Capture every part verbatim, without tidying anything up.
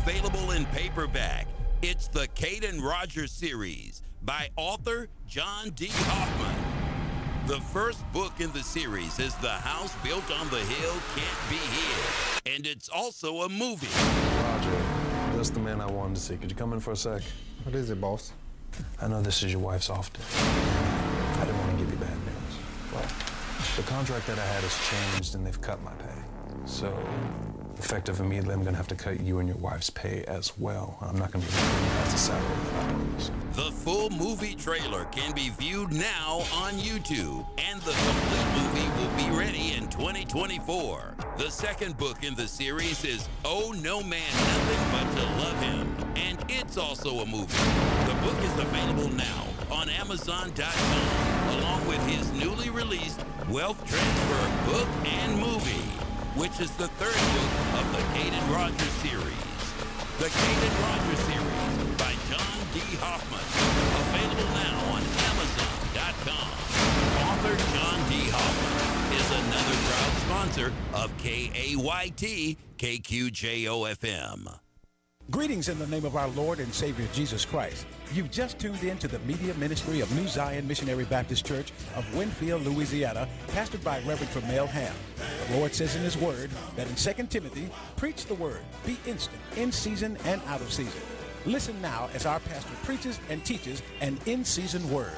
available in paperback. It's the Caden Rogers series by author John D. Hoffman. The first book in the series is The House Built on the Hill Can't Be Hid, and it's also a movie. Roger, that's the man I wanted to see. Could you come in for a sec? What is it, boss? I know this is your wife's off day. I didn't want to give you bad news. Well, the contract that I had has changed, and they've cut my pay. So, effective immediately, I'm going to have to cut you and your wife's pay as well. I'm not going to be able to give you guys the salary that I promised. The full movie trailer can be viewed now on YouTube, and the complete movie will be ready in twenty twenty-four. The second book in the series is Oh No Man Nothing But to Love Him, and it's also a movie. The book is available now on Amazon dot com, along with his newly released Wealth Transfer book and movie, which is the third book of the Caden Rogers series. The Caden Rogers series by John D. Hoffman, available now on Amazon dot com. Author John D. Hoffman is another proud sponsor of K A Y T K Q J O F M. Greetings in the name of our Lord and Savior Jesus Christ. You've just tuned in to the media ministry of New Zion Missionary Baptist Church of Winfield, Louisiana, pastored by Reverend Tremel Ham. The Lord says in his word that in Second Timothy, preach the word, be instant, in season and out of season. Listen now as our pastor preaches and teaches an in-season word.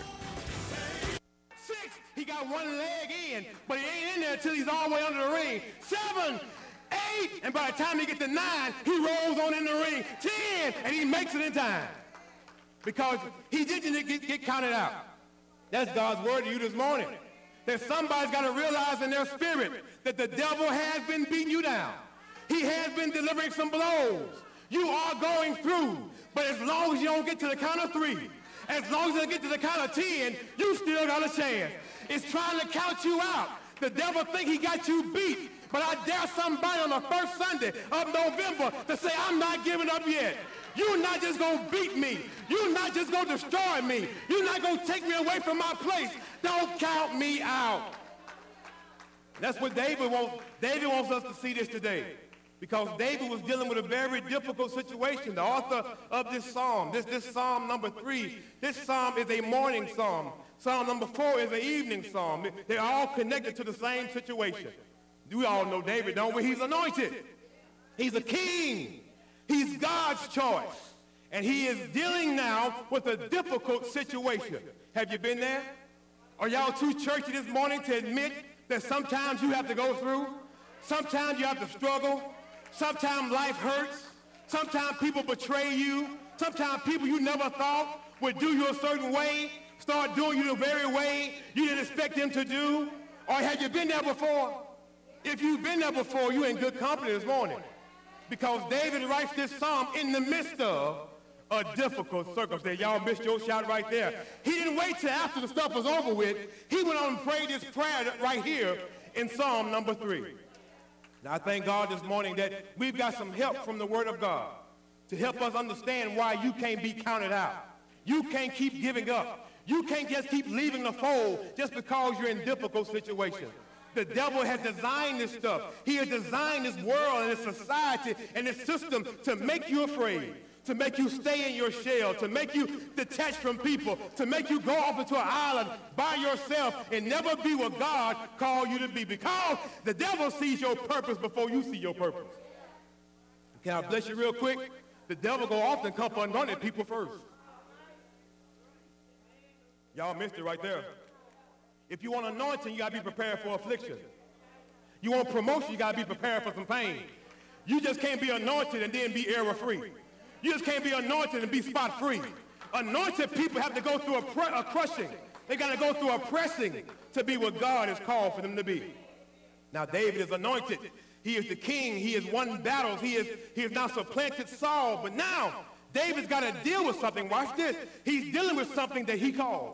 Six, he got one leg in, but he ain't in there until he's all the way under the ring. Seven, eight, and by the time he gets to nine, he rolls on in the ring. Ten, and he makes it in time. Because he didn't get, get counted out. That's God's word to you this morning. That somebody's got to realize in their spirit that the devil has been beating you down. He has been delivering some blows. You are going through, but as long as you don't get to the count of three, as long as you don't get to the count of ten, you still got a chance. It's trying to count you out. The devil think he got you beat, but I dare somebody on the first Sunday of November to say, I'm not giving up yet. You're not just going to beat me. You're not just going to destroy me. You're not going to take me away from my place. Don't count me out. That's what David wants. David wants us to see this today, because David was dealing with a very difficult situation. The author of this psalm, this, this psalm number three, this psalm is a morning psalm. Psalm number four is an evening psalm. They're all connected to the same situation. We all know David, don't we? He's anointed. He's a king. He's God's choice. And he is dealing now with a difficult situation. Have you been there? Are y'all too churchy this morning to admit that sometimes you have to go through? Sometimes you have to struggle. Sometimes life hurts. Sometimes people betray you. Sometimes people you never thought would do you a certain way start doing you the very way you didn't expect them to do. Or have you been there before? If you've been there before, you're in good company this morning, because David writes this psalm in the midst of a difficult circumstance. Y'all missed your shot right there. He didn't wait till after the stuff was over with. He went on and prayed this prayer right here in Psalm number three. Now, I thank God this morning that we've got some help from the Word of God to help us understand why you can't be counted out. You can't keep giving up. You can't just keep leaving the fold just because you're in difficult situations. The devil has designed this stuff. He has designed this world and this society and this system to make you afraid, to make you stay in your shell, to make you detached from people, to make you go off into an island by yourself and never be what God called you to be, because the devil sees your purpose before you see your purpose. Can I bless you real quick? The devil go often come for anointed people first. Y'all missed it right there. If you want anointing, you got to be prepared for affliction. You want promotion, you got to be prepared for some pain. You just can't be anointed and then be error-free. You just can't be anointed and be spot-free. Anointed people have to go through a, pre- a crushing. They got to go through a pressing to be what God has called for them to be. Now, David is anointed. He is the king. He has won battles. He is, he has now supplanted Saul. But now, David's got to deal with something. Watch this. He's dealing with something that he caused.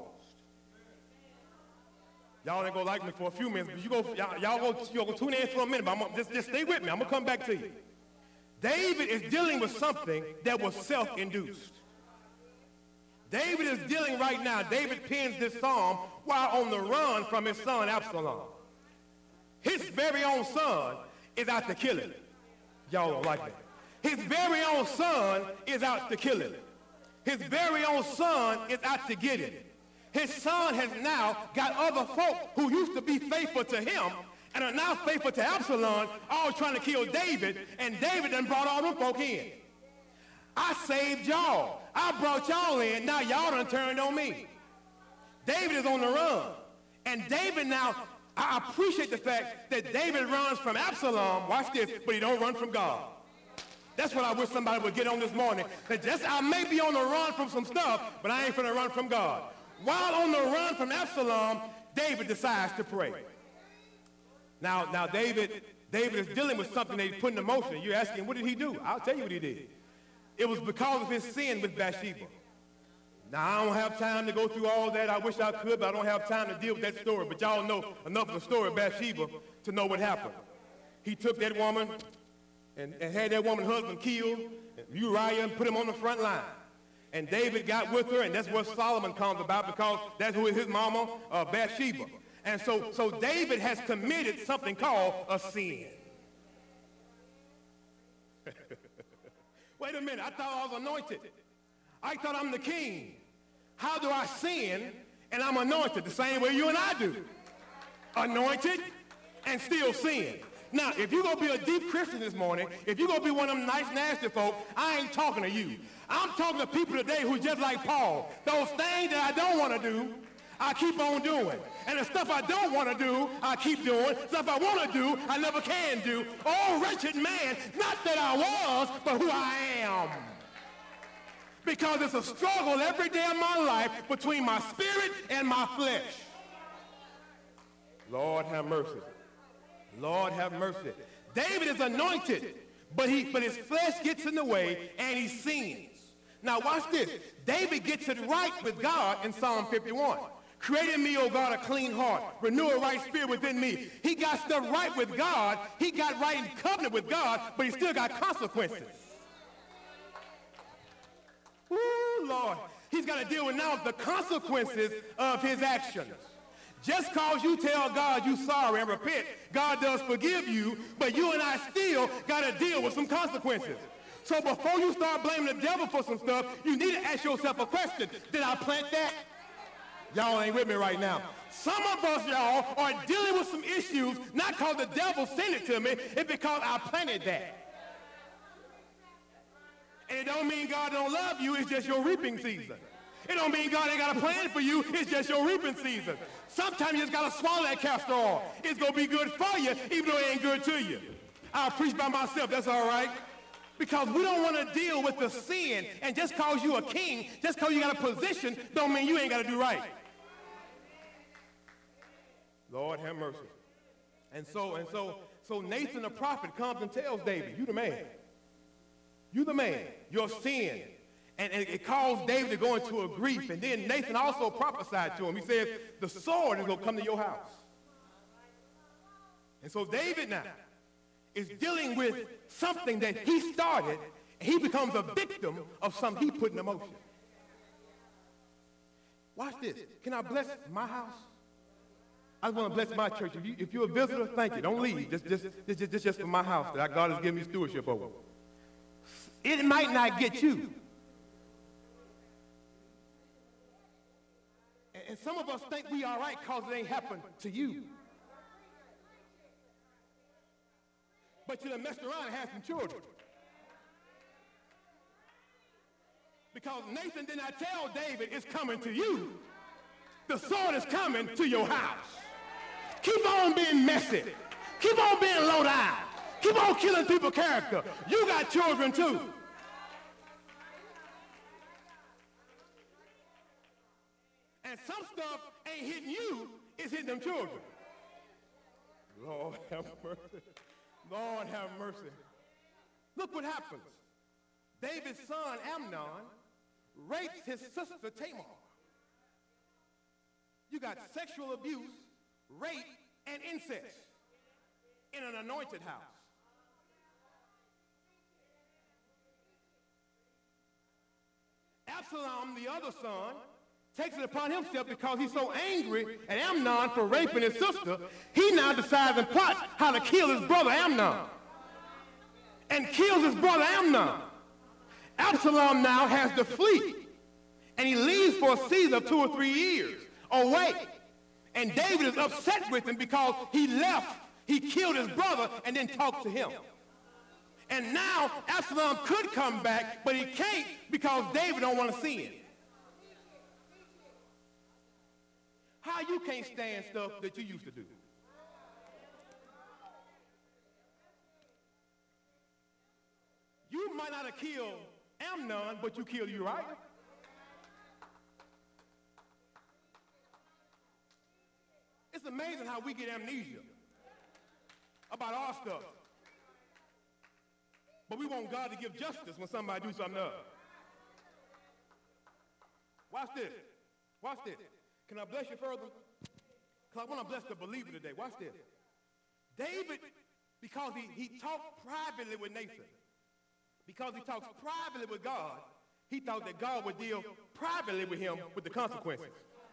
Y'all ain't gonna like me for a few minutes, but you go, y'all, y'all go, you go tune in for a minute, but I'm gonna, just, just stay with me. I'm gonna come back to you. David is dealing with something that was self-induced. David is dealing right now, David pens this psalm while on the run from his son Absalom. His very own son is out to kill him. Y'all don't like me. His very own son is out to kill him. His very own son is out to get him. His son has now got other folk who used to be faithful to him and are now faithful to Absalom, all trying to kill David, and David done brought all them folk in. I saved y'all. I brought y'all in. Now y'all done turned on me. David is on the run. And David now, I appreciate the fact that David runs from Absalom, watch this, but he don't run from God. That's what I wish somebody would get on this morning. That just, I may be on the run from some stuff, but I ain't finna run from God. While on the run from Absalom, David decides to pray. Now, now David, David is dealing with something that he put in motion. You're asking, what did he do? I'll tell you what he did. It was because of his sin with Bathsheba. Now, I don't have time to go through all that. I wish I could, but I don't have time to deal with that story. But y'all know enough of the story of Bathsheba to know what happened. He took that woman and, and had that woman's husband killed, Uriah, and put him on the front line. And David got with her, and that's what Solomon comes about, because that's who is his mama, uh, Bathsheba. And so, so David has committed something called a sin. Wait a minute, I thought I was anointed. I thought I'm the king. How do I sin and I'm anointed? The same way you and I do. Anointed and still sin. Now, if you're going to be a deep Christian this morning, if you're going to be one of them nice, nasty folk, I ain't talking to you. I'm talking to people today who just like Paul. Those things that I don't want to do, I keep on doing. And the stuff I don't want to do, I keep doing. Stuff I want to do, I never can do. Oh, wretched man, not that I was, but who I am. Because it's a struggle every day of my life between my spirit and my flesh. Lord have mercy. Lord have mercy. David is anointed, but, he, but his flesh gets in the way and he sins. Now watch this. David gets it right with God in Psalm fifty-one. Create in me, O God, a clean heart. Renew a right spirit within me. He got stuff right with God. He got right in covenant with God, but he still got consequences. Ooh, Lord. He's got to deal with now the consequences of his actions. Just cause you tell God you sorry and repent, God does forgive you, but you and I still got to deal with some consequences. So before you start blaming the devil for some stuff, you need to ask yourself a question. Did I plant that? Y'all ain't with me right now. Some of us, y'all, are dealing with some issues, not because the devil sent it to me, it's because I planted that. And it don't mean God don't love you, it's just your reaping season. It don't mean God ain't got a plan for you, it's just your reaping season. Sometimes you just got to swallow that castor oil. It's going to be good for you, even though it ain't good to you. I'll preach by myself, that's all right. Because we don't want to deal with the sin, and just because you a king, just because you got a position, don't mean you ain't got to do right. Lord have mercy. And so, and so, so Nathan the prophet comes and tells David, you the man. You the man. Your sin. And, and it caused David to go into a grief. And then Nathan also prophesied to him. He says, the sword is going to come to your house. And so David now is dealing with something that he started, and he becomes a victim of something he put in motion. Watch this. Can I bless my house? I just want to bless my church. If, you, if you're a visitor, thank you. Don't leave. Just, just, just, just, just for my house that God has given me stewardship over. It might not get you. And, and some of us think we all right because it ain't happened to you. But you done messed around and had some children. Because Nathan did not tell David it's coming to you. The sword is coming to your house. Keep on being messy. Keep on being low down. Keep on killing people's character. You got children too. And some stuff ain't hitting you, it's hitting them children. Lord have mercy. Lord have mercy. Look what happens. David's son Amnon rapes his sister Tamar. You got sexual abuse, rape, and incest in an anointed house. Absalom, the other son, takes it upon himself because he's so angry at Amnon for raping his sister, he now decides and plots how to kill his brother Amnon. and kills his brother Amnon. Absalom now has to flee, and he leaves for a season of two or three years away. And David is upset with him because he left, he killed his brother and then talked to him. And now Absalom could come back, but he can't because David don't want to see him. How you can't stand stuff that you used to do? You might not have killed Amnon, but you killed Uriah. It's amazing how we get amnesia about our stuff. But we want God to give justice when somebody do something to us. Watch this. Watch this. Can I bless you further? Because I want to bless the believer today. Watch this. David, because he, he talked privately with Nathan, because he talks privately with God, he thought that God would deal privately with him with the consequences.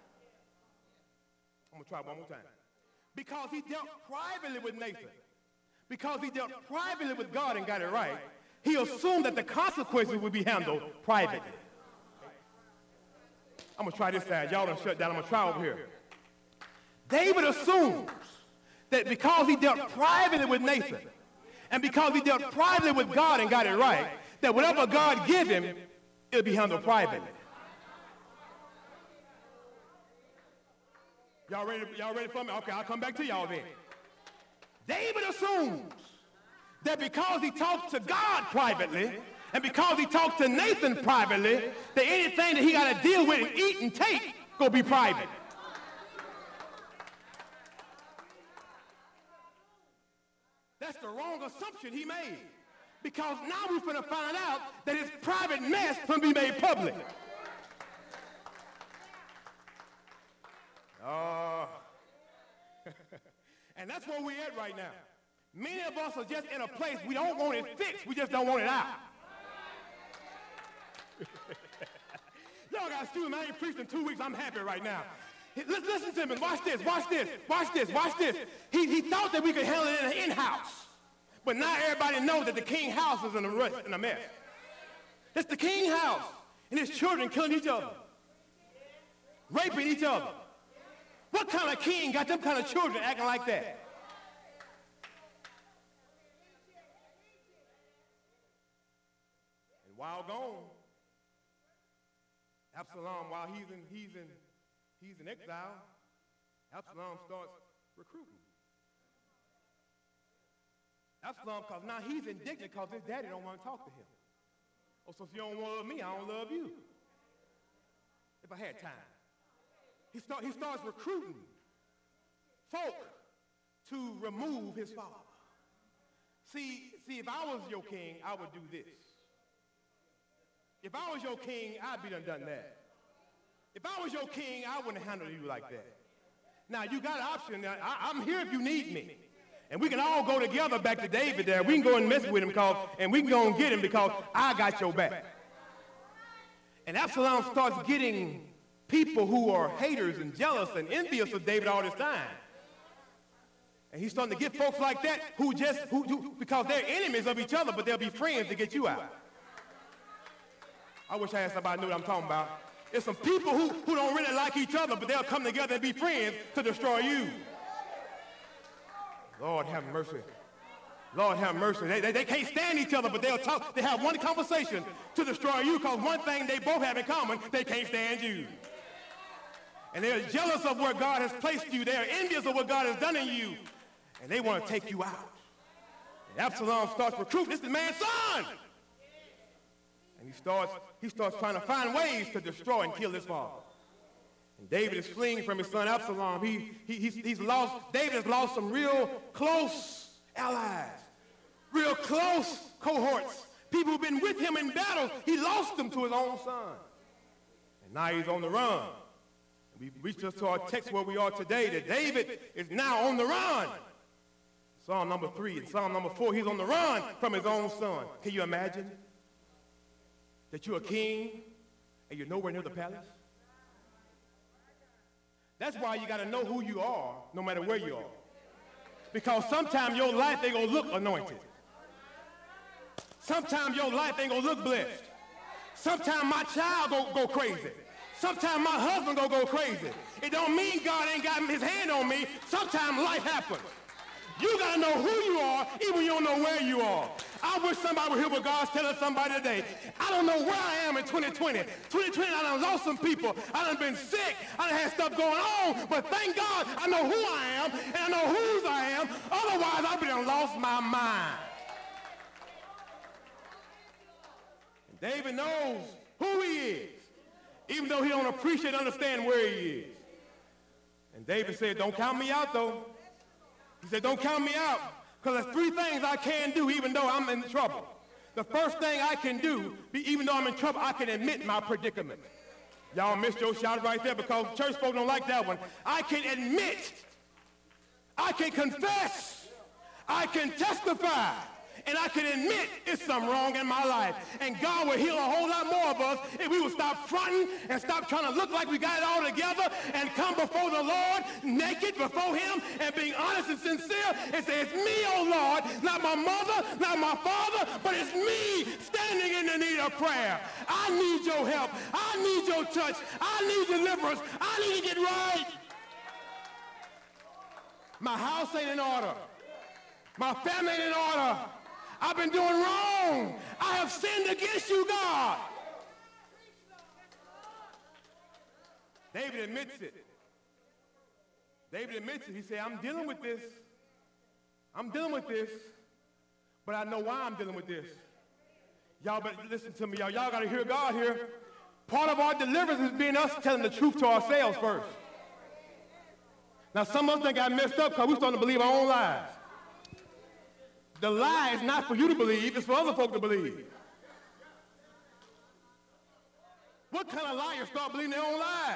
I'm going to try one more time. Because he dealt privately with Nathan, because he dealt privately with God and got it right, he assumed that the consequences would be handled privately. I'm going to try this side. Y'all done shut down. I'm going to try over here. David assumes that because he dealt privately with Nathan, and because he dealt privately with God and got it right, that whatever God give him, it'll be handled privately. Y'all ready, y'all ready for me? Okay, I'll come back to y'all then. David assumes that because he talked to God privately, and because he talked to Nathan privately, that anything that he got to deal with and eat and take gonna be private. That's the wrong assumption he made. Because now we're gonna find out that his private mess can be made public. Oh. And that's where we're at right now. Many of us are just in a place we don't want it fixed, we just don't want it out. Y'all got excuse me, I ain't preached in two weeks, I'm happy right now. Listen, listen to me, watch this, watch this, watch this, watch this. He, he thought that we could handle it in an in-house. But now everybody knows that the king house is in a, rush, in a mess. It's the king house, and his children killing each other, raping each other. What kind of king got them kind of children acting like that? And while gone, Absalom, while he's in, he's in, he's in exile, Absalom starts recruiting. Absalom, because now he's indignant because his daddy don't want to talk to him. Oh, so if you don't love me, I don't love you. If I had time. He, start, he starts recruiting folk to remove his father. See, see, if I was your king, I would do this. If I was your king, I'd be done done that. If I was your king, I wouldn't handle you like that. Now, you got an option. Now, I, I'm here if you need me. And we can all go together back to David there. We can go and mess with him, because, and we can go and get him because I got your back. And Absalom starts getting people who are haters and jealous and envious of David all this time. And he's starting to get folks like that who just, who, who, because they're enemies of each other, but they'll be friends to get you out. I wish I had somebody who knew what I'm talking about. There's some people who, who don't really like each other, but they'll come together and be friends to destroy you. Lord have mercy. Lord have mercy. They, they, they can't stand each other, but they'll talk. They have one conversation to destroy you, because one thing they both have in common, they can't stand you. And they're jealous of where God has placed you. They're envious of what God has done in you. And they want to take you out. And Absalom starts recruiting. This is the man's son. And he starts, he starts trying to find ways to destroy and kill his father. And David is fleeing from his son Absalom. He, he, he's, he's lost, David has lost some real close allies, real close cohorts, people who've been with him in battle. He lost them to his own son. And now he's on the run. We reached us to our text where we are today, that David is now on the run. Psalm number three and Psalm number four, he's on the run from his own son. Can you imagine that you're a king and you're nowhere near the palace? That's why you got to know who you are, no matter where you are. Because sometimes your life ain't going to look anointed. Sometimes your life ain't gonna look blessed. Sometimes my child go, go crazy. Sometimes my husband go go crazy. It don't mean God ain't got his hand on me. Sometimes life happens. You gotta know who you are, even when you don't know where you are. I wish somebody would hear what God's telling somebody today. I don't know where I am in twenty twenty. twenty twenty, I done lost some people. I done been sick. I done had stuff going on. But thank God I know who I am, and I know whose I am. Otherwise, I would have lost my mind. And David knows who he is, even though he don't appreciate, understand where he is. And David said, don't count me out, though. He said, don't count me out, because there's three things I can do even though I'm in trouble. The first thing I can do, even though I'm in trouble, I can admit my predicament. Y'all missed your shout right there because church folk don't like that one. I can admit, I can confess, I can testify, and I can admit it's something wrong in my life. And God will heal a whole lot more of us if we will stop fronting and stop trying to look like we got it all together and come before the Lord naked before him and being honest and sincere and say, it's me, oh Lord, not my mother, not my father, but it's me standing in the need of prayer. I need your help. I need your touch. I need deliverance. I need to get right. My house ain't in order. My family ain't in order. I've been doing wrong. I have sinned against you, God. David admits it. David admits it. He said, I'm dealing with this. I'm dealing with this, but I know why I'm dealing with this. Y'all better listen to me, y'all. Y'all got to hear God here. Part of our deliverance is being us telling the truth to ourselves first. Now, some of us done got messed up because we're starting to believe our own lies. The lie is not for you to believe, it's for other folk to believe. What kind of liars start believing their own lies?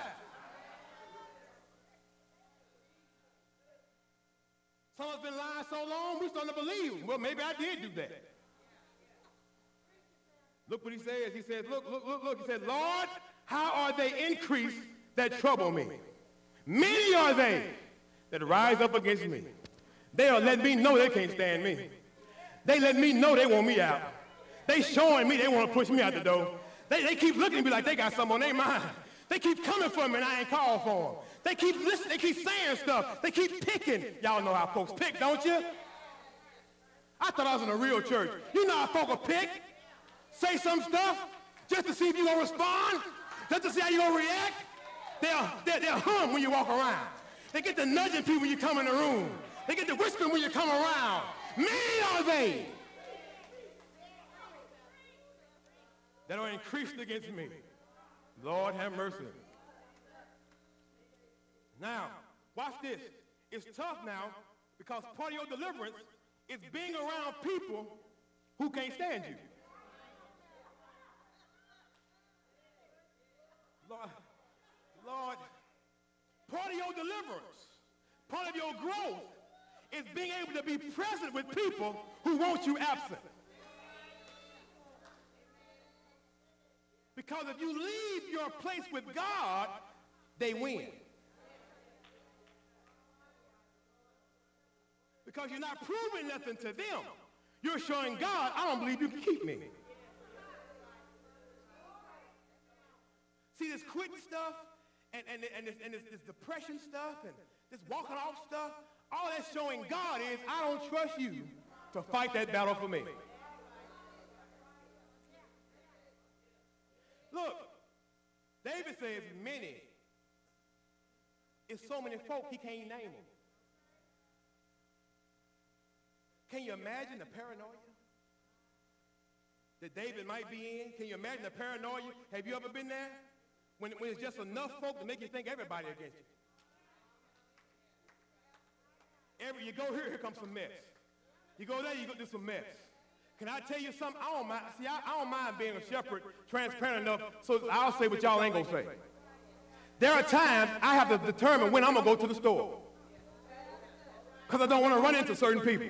Some of us been lying so long, we're starting to believe them. Well, maybe I did do that. Look what he says. He says, look, look, look, look. He said, Lord, how are they increased that trouble me? Many are they that rise up against me. They are letting me know they can't stand me. They let me know they want me out. They showing me they want to push me out the door. They, they keep looking at me like they got something on their mind. They keep coming for me and I ain't called for them. They keep listening. They keep saying stuff. They keep picking. Y'all know how folks pick, don't you? I thought I was in a real church. You know how folks will pick, say some stuff just to see if you're going to respond, just to see how you're going to react. They'll, they'll, they'll hum when you walk around. They get to nudging people when you come in the room. They get to whispering when you come around. Many are they that are increased against me. Lord have mercy. Now, watch this. It's tough now because part of your deliverance is being around people who can't stand you. Lord, Lord, part of your deliverance, part of your growth is being able to be present with people who want you absent. Because if you leave your place with God, they win. Because you're not proving nothing to them. You're showing God, I don't believe you can keep me. See, this quitting stuff and, and, and, this, and this, this depression stuff and this walking off stuff, all that's showing God is, I don't trust you to fight that battle for me. Look, David says many. It's so many folk he can't name them. Can you imagine the paranoia that David might be in? Can you imagine the paranoia? Have you ever been there? When, when it's just enough folk to make you think everybody against you. Every, you go here, here comes some mess. You go there, you go do some mess. Can I tell you something? I don't mind. See, I, I don't mind being a shepherd, transparent enough, so I'll say what y'all ain't gonna say. There are times I have to determine when I'm gonna go to the store, because I don't want to run into certain people,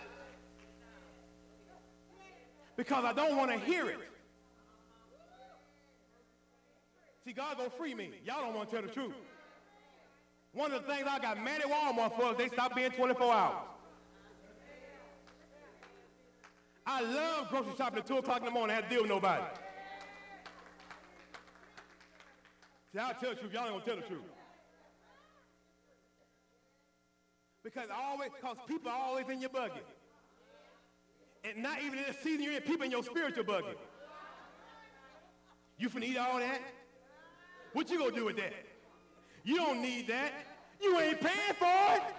because I don't want to hear it. See, God gonna free me. Y'all don't want to tell the truth. One of the things I got mad at Walmart for is they stopped being twenty-four hours. I love grocery shopping at two o'clock in the morning. I had to deal with nobody. See, I'll tell the truth. Y'all ain't gonna tell the truth. Because always, because people are always in your buggy. And not even in the season you're in, people in your spiritual buggy. You finna eat all that? What you gonna do with that? You don't need that. You ain't paying for it.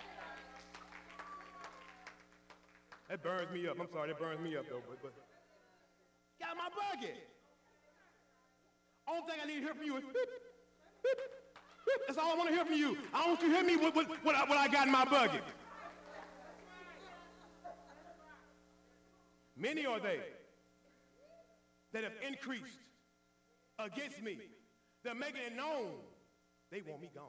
That burns me up. I'm sorry, that burns me up though, but, but got my buggy. Only thing I need to hear from you is beep, beep, beep. That's all I want to hear from you. I don't want you to hear me with, with, what, I, what I got in my buggy. Many are they that have increased against me. They're making it known they want me gone.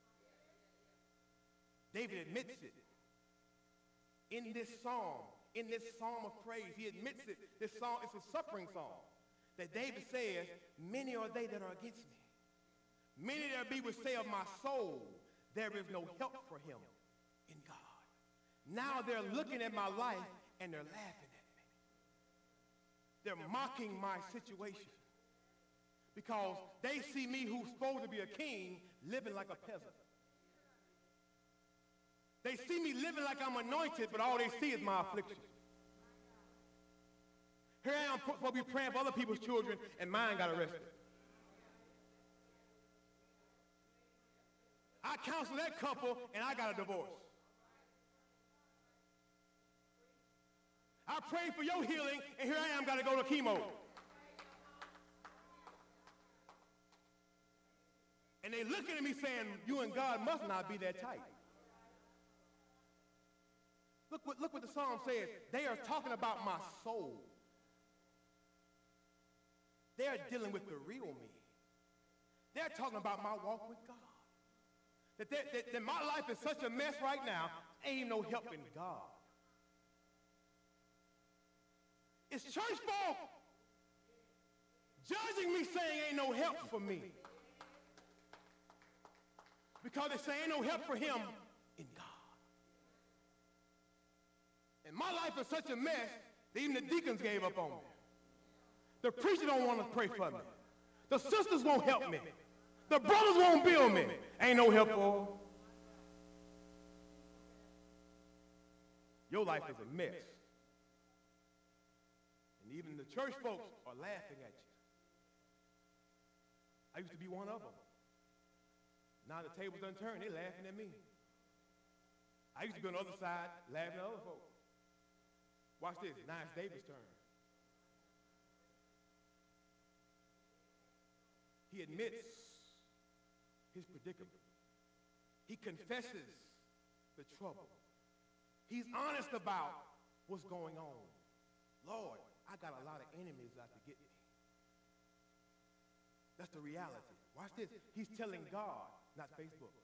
David admits it in this psalm, in this psalm of praise. He admits it. This song is a suffering psalm. That David says, many are they that are against me. Many there be which say of my soul, there is no help for him in God. Now they're looking at my life and they're laughing at me. They're mocking my situation because they see me, who's supposed to be a king, living like a peasant. They see me living like I'm anointed, but all they see is my affliction. Here I am supposed to be praying for other people's children, and mine got arrested. I counseled that couple, and I got a divorce. I prayed for your healing, and here I am, got to go to chemo. And they looking at me saying, you and God must not be that tight. Look what, look what the psalm says. They are talking about my soul. They're dealing with the real me. They're talking about my walk with God. That, that, that, that my life is such a mess right now, ain't no help in God. It's church folk judging me, saying ain't no help for me. Because they say ain't no help for him in God. And my life is such a mess that even the deacons gave up on me. The preacher don't want to pray for me. The sisters won't help me. The brothers won't build me. Ain't no help for them. Your life is a mess. And even the church folks are laughing at you. I used to be one of them. Now the tables done turned, they laughing at me. I used to be on the other side, laughing at other folks. Watch this, now it's David's turn. He admits his predicament. He confesses the trouble. He's honest about what's going on. Lord, I got a lot of enemies out to get me. That's the reality. Watch this. He's telling God, not Facebook.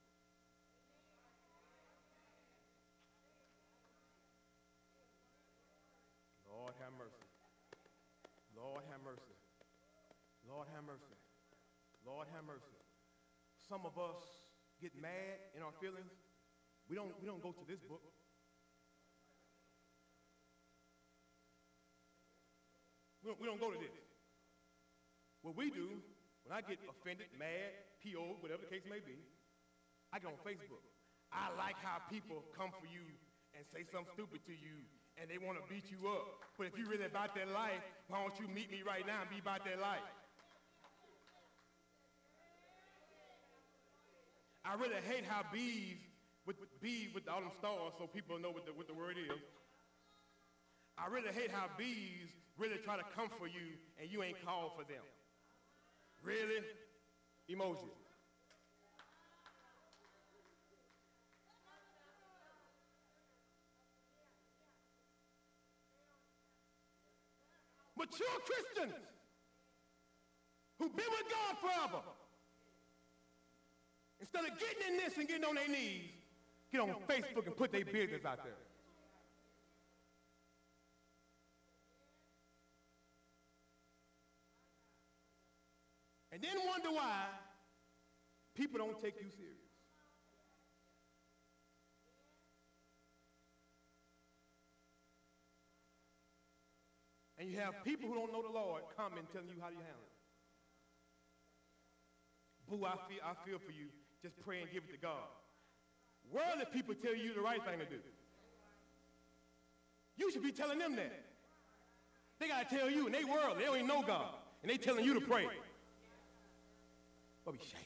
Lord have mercy. Lord have mercy. Lord have mercy. Lord have mercy. Some of us get mad in our feelings. We don't, we don't go to this book. We don't, we don't go to this. What we do, when I get offended, mad, P O, whatever the case may be, I go on Facebook. I like how people come for you and say something stupid to you, and they want to beat you up. But if you're really about that life, why don't you meet me right now and be about that life? I really hate how bees, with bees with all them stars, so people know what the, what the word is. I really hate how bees really try to come for you and you ain't called for them. Really? Emoji. Mature Christians who've been with God forever, instead of getting in this and getting on their knees, get on Facebook and put their business out there. And then wonder why people don't take you serious. And you have people who don't know the Lord coming telling you how do you handle it. Boo, I feel, I feel for you. Just pray and give it to God. Worldly people tell you the right thing to do. You should be telling them that. They got to tell you, and they world, they don't even know God. And they telling you to pray. But be shame.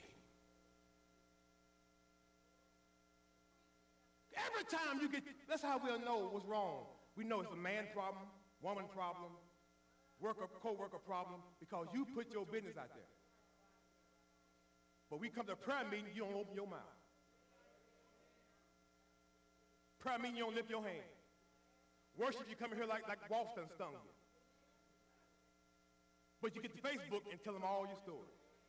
Every time you get, that's how we'll know what's wrong. We know it's a man problem, woman problem, worker, co-worker problem, because you put your business out there. But we come to a prayer meeting, you don't open your mouth. Prayer meeting, you don't lift your hand. Worship, you come in here like, like Walston stung you. But you get to Facebook and tell them all your story.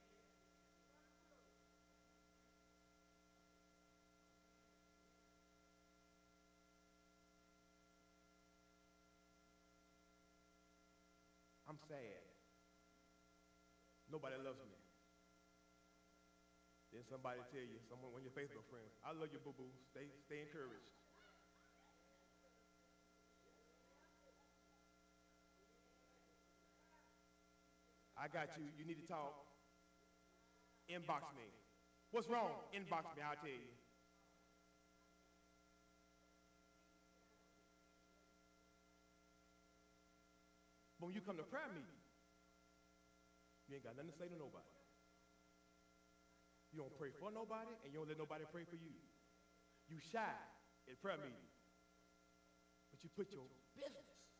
I'm sad. Nobody loves me. Then somebody tell you, someone, one of your Facebook friends, I love you, boo-boo. Stay, stay encouraged. I got you. You need to talk. Inbox me. What's wrong? Inbox me. I'll tell you. But when you come to prayer meeting, you ain't got nothing to say to nobody. You don't pray for nobody, and you don't let nobody pray for you. You shy at prayer meeting, but you put your business.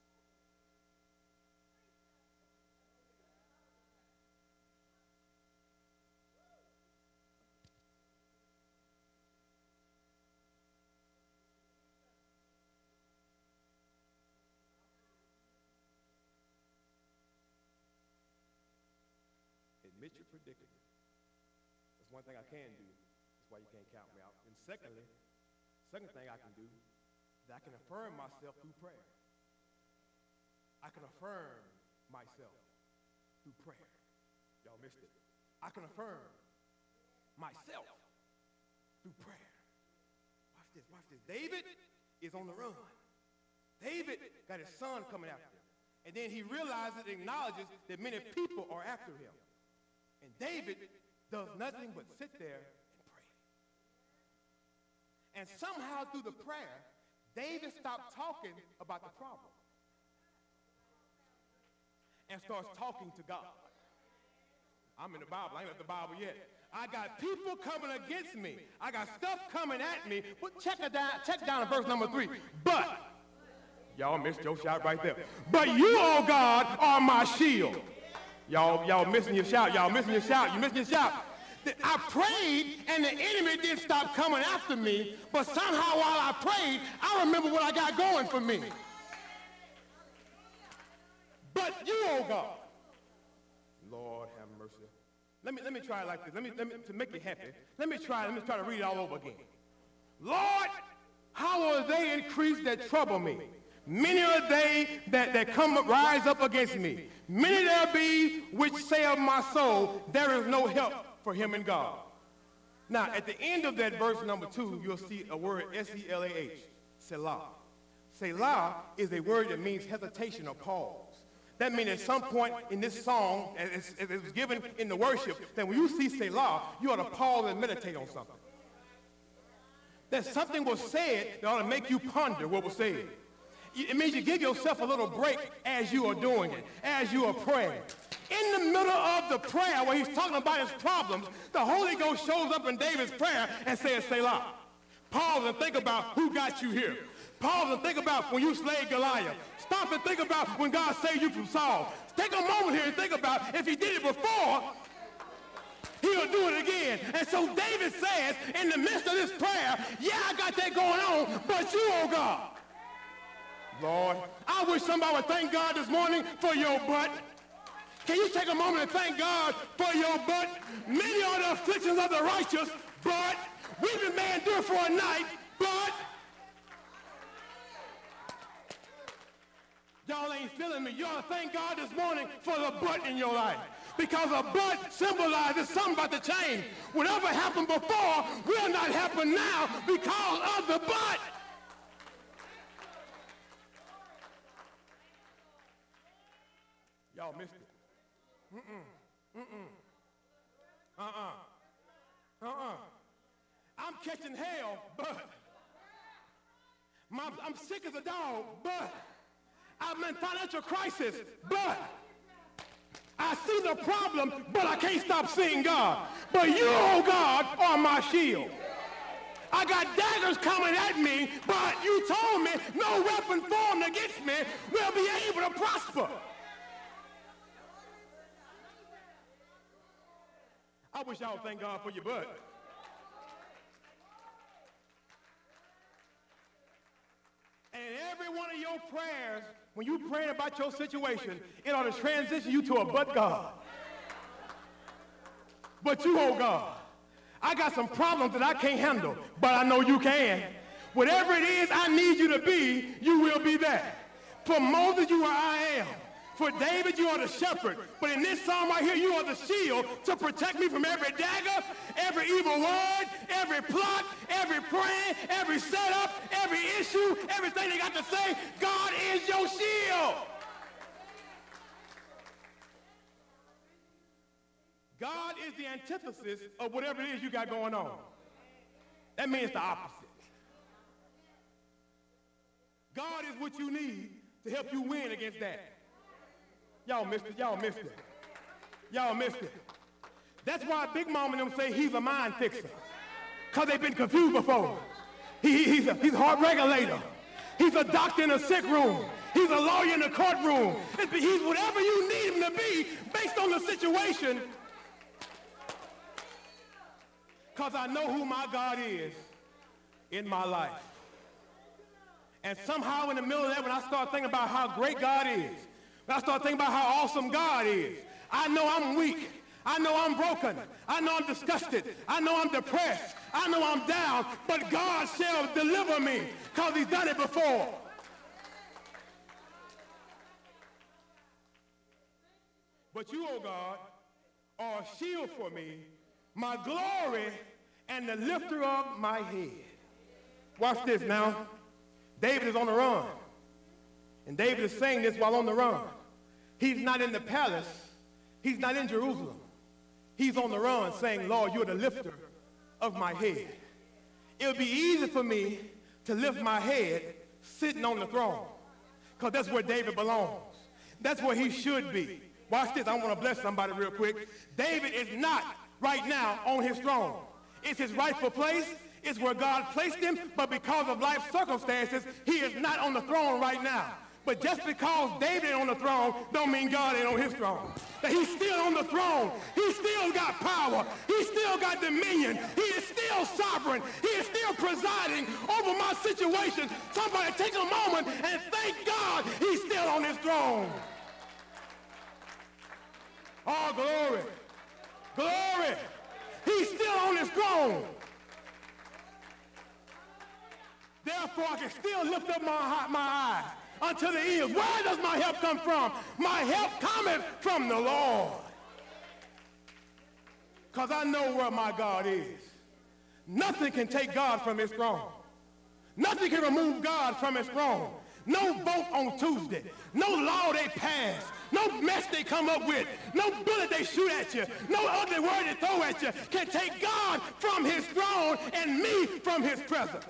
Admit your predicament. That's one thing I can do. That's why you can't count me out. And secondly, second thing I can do is I can affirm myself through prayer. I can affirm myself through prayer. Y'all missed it. I can affirm myself through prayer. Watch this, watch this. David is on the run. David got his son coming after him. And then he realizes and acknowledges that many people are after him. And David does nothing but sit there and pray. And somehow through the prayer, David stopped talking about the problem and starts talking to God. I'm in the Bible. I ain't at the Bible yet. I got people coming against me. I got stuff coming at me. But check it down, check down in verse number three. But, y'all missed your shout right there. But you, oh God, are my shield. Y'all, y'all missing your shout. Y'all missing your shout. You missing your shout. I prayed, and the enemy didn't stop coming after me, but somehow while I prayed, I remember what I got going for me. But you, oh God, Lord have mercy. Let me, let me try it like this. Let me, let me, to make you happy, let me try, let me try to read it all over again. Lord, how will they increase that trouble me? Many are they that, that come up, rise up against me. Many there be which say of my soul, there is no help for him in God. Now, at the end of that verse number two, you'll see a word, S E L A H, Selah. Selah is a word that means hesitation or pause. That means at some point in this song, as it was given in the worship, that when you see Selah, you ought to pause and meditate on something. That something was said that ought to make you ponder what was said. It means you give yourself a little break as you are doing it, as you are praying. In the middle of the prayer where he's talking about his problems, the Holy Ghost shows up in David's prayer and says, Selah. Pause and think about who got you here. Pause and think about when you slayed Goliath. Stop and think about when God saved you from Saul. Take a moment here and think about if he did it before, he'll do it again. And so David says in the midst of this prayer, yeah, I got that going on, but you, oh God. Lord, I wish somebody would thank God this morning for your butt. Can you take a moment and thank God for your butt? Many are the afflictions of the righteous, but weeping may endure for a night, but y'all ain't feeling me. You ought to thank God this morning for the butt in your life. Because a butt symbolizes something about to change. Whatever happened before will not happen now because of the butt. Y'all missed it. Mm-mm. Mm-mm. Uh-uh. Uh-uh. I'm catching hell, but my, I'm sick as a dog, but I'm in financial crisis, but I see the problem, but I can't stop seeing God. But you, oh God, are my shield. I got daggers coming at me, but you told me no weapon formed against me will be able to prosper. I wish y'all would thank God for your butt. And every one of your prayers, when you praying about your situation, it ought to transition you to a but God. But you, oh God, I got some problems that I can't handle, but I know you can. Whatever it is I need you to be, you will be that. For Moses, you are I am. For David, you are the shepherd. But in this psalm right here, you are the shield to protect me from every dagger, every evil word, every plot, every plan, every setup, every issue, everything they got to say. God is your shield. God is the antithesis of whatever it is you got going on. That means the opposite. God is what you need to help you win against that. Y'all missed it. Y'all missed it. Y'all missed it. That's why Big Mama and them say he's a mind fixer. Because they've been confused before. He, he's, a, he's a heart regulator. He's a doctor in a sick room. He's a lawyer in the courtroom. He's whatever you need him to be based on the situation. Because I know who my God is in my life. And somehow in the middle of that, when I start thinking about how great God is, when I start thinking about how awesome God is, I know I'm weak. I know I'm broken. I know I'm disgusted. I know I'm depressed. I know I'm down. But God shall deliver me because he's done it before. But you, oh God, are a shield for me, my glory, and the lifter of my head. Watch this now. David is on the run. And David is saying this while on the run. He's not in the palace. He's not in Jerusalem. He's on the run saying, Lord, you're the lifter of my head. It would be easy for me to lift my head sitting on the throne because that's where David belongs. That's where he should be. Watch this. I want to bless somebody real quick. David is not right now on his throne. It's his rightful place. It's where God placed him, but because of life circumstances, he is not on the throne right now. But just because David ain't on the throne don't mean God ain't on his throne. That he's still on the throne. He still got power. He still got dominion. He is still sovereign. He is still presiding over my situation. Somebody take a moment and thank God he's still on his throne. Oh, glory. Glory. He's still on his throne. Therefore, I can still lift up my, my eyes unto the hills. Where does my help come from? My help cometh from the Lord. Because I know where my God is. Nothing can take God from his throne. Nothing can remove God from his throne. No vote on Tuesday. No law they pass. No mess they come up with. No bullet they shoot at you. No ugly word they throw at you can take God from his throne and me from his presence.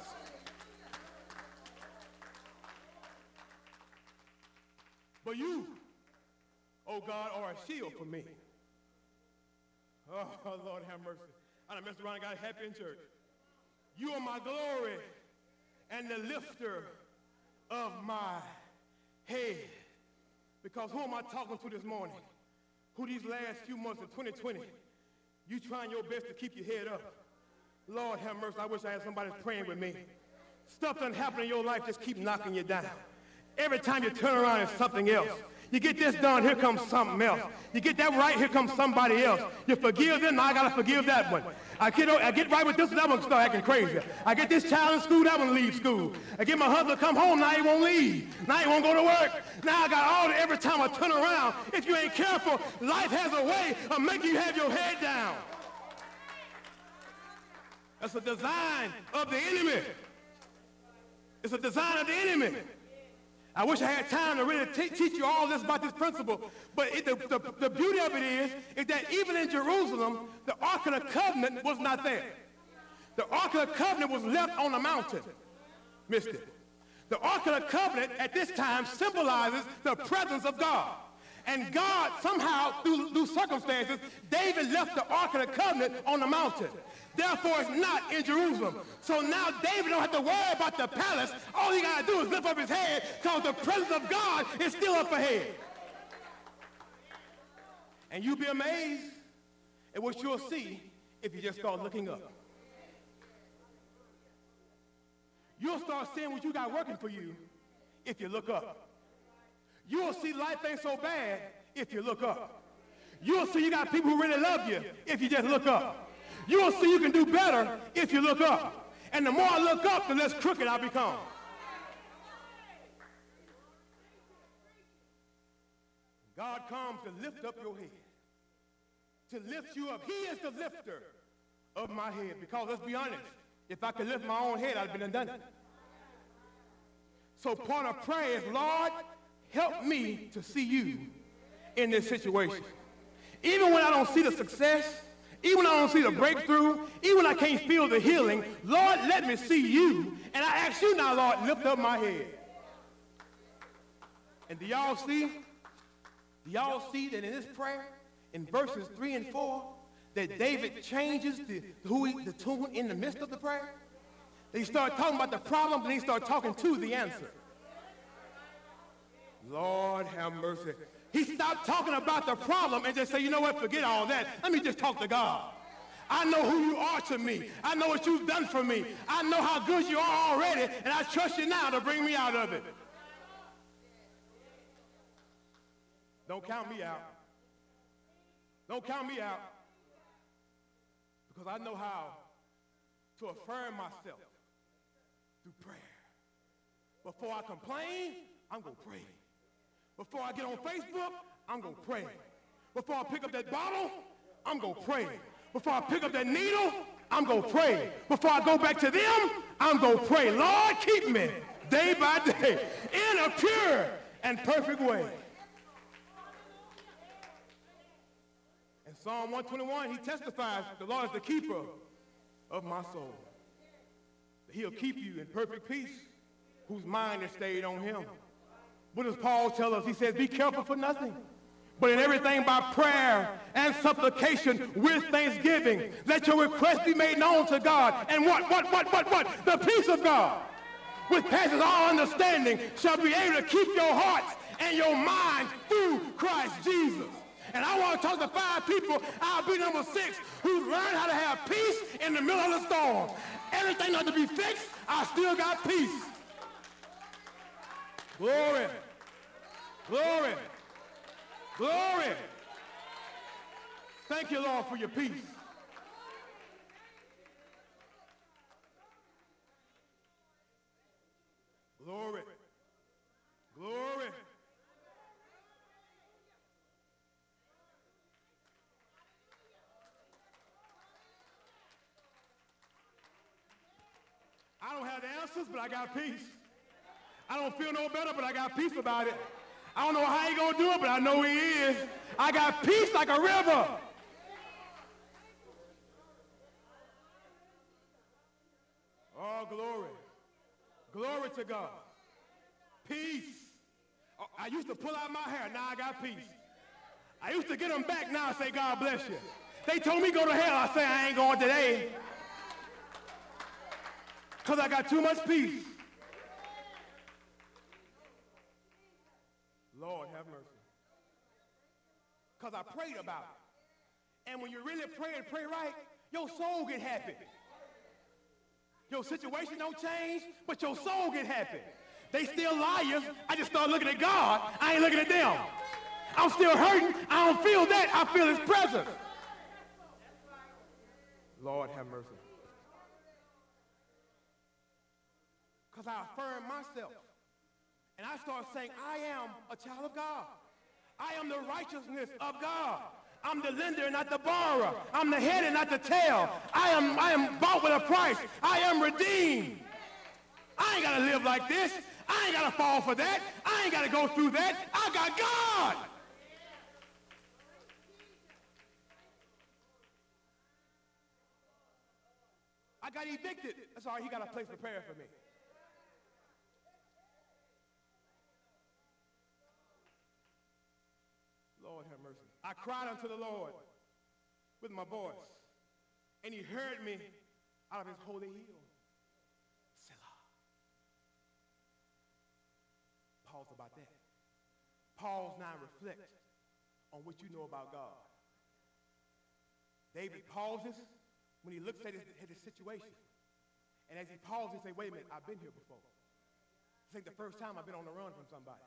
But you, oh God, are a shield for me. Oh, Lord have mercy. I done messed around and got happy in church. You are my glory and the lifter of my head. Because who am I talking to this morning? Who these last few months of twenty twenty, you trying your best to keep your head up. Lord have mercy, I wish I had somebody praying with me. Stuff doesn't happen in your life, just keep knocking you down. Every time you turn around, it's something else. You get this done, here comes something else. You get that right, here comes somebody else. You forgive them, now I gotta forgive that one. I get, I get right with this, that one start acting crazy. I get this child in school, that one leave school. I get my husband to come home, now he won't leave. Now he won't go to work. Now I got all the, every time I turn around, if you ain't careful, life has a way of making you have your head down. That's a design of the enemy. It's a design of the enemy. I wish I had time to really te teach you all this about this principle, but it, the, the, the beauty of it is, is that even in Jerusalem, the Ark of the Covenant was not there. The Ark of the Covenant was left on the mountain. Missed it. The Ark of the Covenant at this time symbolizes the presence of God. And God somehow, through, through circumstances, David left the Ark of the Covenant on the mountain. Therefore, it's not in Jerusalem. So now David don't have to worry about the palace. All he got to do is lift up his head because the presence of God is still up ahead. And you'll be amazed at what you'll see if you just start looking up. You'll start seeing what you got working for you if you look up. You'll see life ain't so bad if you look up. You'll see you got people who really love you if you just look up. You'll see you can do better if you look up. And the more I look up, the less crooked I become. God comes to lift up your head, to lift you up. He is the lifter of my head. Because let's be honest, if I could lift my own head, I'd have been done it. So part of prayer is, Lord, help me to see you in this situation. Even when I don't see the success, even when I don't see the breakthrough, even when I can't feel the healing, Lord, let me see you. And I ask you now, Lord, lift up my head. And do y'all see? Do y'all see that in this prayer, in verses three and four, that David changes the, who he, the tune in the midst of the prayer? They start talking about the problem, and they start talking to the answer. Lord have mercy. He stopped talking about the problem and just say, you know what, forget all that. Let me just talk to God. I know who you are to me. I know what you've done for me. I know how good you are already, and I trust you now to bring me out of it. Don't count me out. Don't count me out. Because I know how to affirm myself through prayer. Before I complain, I'm going to pray. Before I get on Facebook, I'm going to pray. Before I pick up that bottle, I'm going to pray. Before I pick up that needle, I'm going to pray. Before I go back to them, I'm going to pray. Lord, keep me day by day in a pure and perfect way. In Psalm one twenty-one, he testifies, the Lord is the keeper of my soul. He'll keep you in perfect peace, whose mind is stayed on him. What does Paul tell us? He says, be careful for nothing, but in everything by prayer and supplication with thanksgiving. Let your request be made known to God. And what, what, what, what, what? The peace of God, which passes all understanding, shall be able to keep your hearts and your minds through Christ Jesus. And I want to talk to five people, I'll be number six, who learned how to have peace in the middle of the storm. Everything not to be fixed, I still got peace. Glory. Glory. Glory. Thank you, Lord, for your peace. Glory. Glory. I don't have the answers, but I got peace. I don't feel no better, but I got peace about it. I don't know how he gonna do it, but I know he is. I got peace like a river. Oh, glory. Glory to God. Peace. Oh, I used to pull out my hair, now I got peace. I used to get them back, now I say, God bless you. They told me go to hell, I say, I ain't going today. Because I got too much peace. Lord have mercy. Because I prayed about it. And when you really pray and pray right, your soul get happy. Your situation don't change, but your soul get happy. They still liars. I just start looking at God. I ain't looking at them. I'm still hurting. I don't feel that. I feel his presence. Lord have mercy. Because I affirm myself. And I start saying, I am a child of God. I am the righteousness of God. I'm the lender and not the borrower. I'm the head and not the tail. I am, I am bought with a price. I am redeemed. I ain't got to live like this. I ain't got to fall for that. I ain't got to go through that. I got God. I got evicted. That's all right. He got a place prepared for me. Lord have mercy. I cried unto the Lord with my voice, and he heard me out of his holy hill. Selah. Pause about that. Pause now and reflect on what you know about God. David pauses when he looks at his, at his situation. And as he pauses, he says, wait a minute, I've been here before. This ain't the first time I've been on the run from somebody.